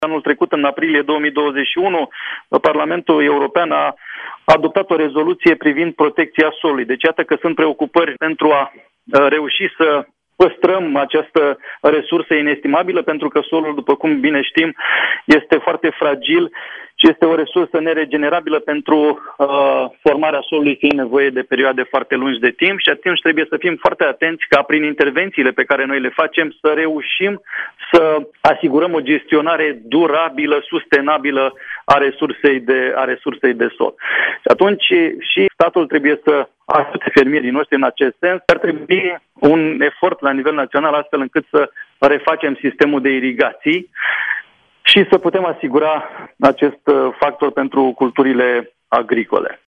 Anul trecut, în aprilie 2021, Parlamentul European a adoptat o rezoluție privind protecția solului. Deci iată că sunt preocupări pentru a reuși să păstrăm această resursă inestimabilă, pentru că solul, după cum bine știm, este foarte fragil și este o resursă neregenerabilă pentru formarea solului, fiind nevoie de perioade foarte lungi de timp și atunci trebuie să fim foarte atenți ca prin intervențiile pe care noi le facem să reușim să asigurăm o gestionare durabilă, sustenabilă a resursei de sol. Și atunci și statul trebuie să ajute fermierii noștri în acest sens. Ar trebui un efort la nivel național astfel încât să refacem sistemul de irigații și să putem asigura acest factor pentru culturile agricole.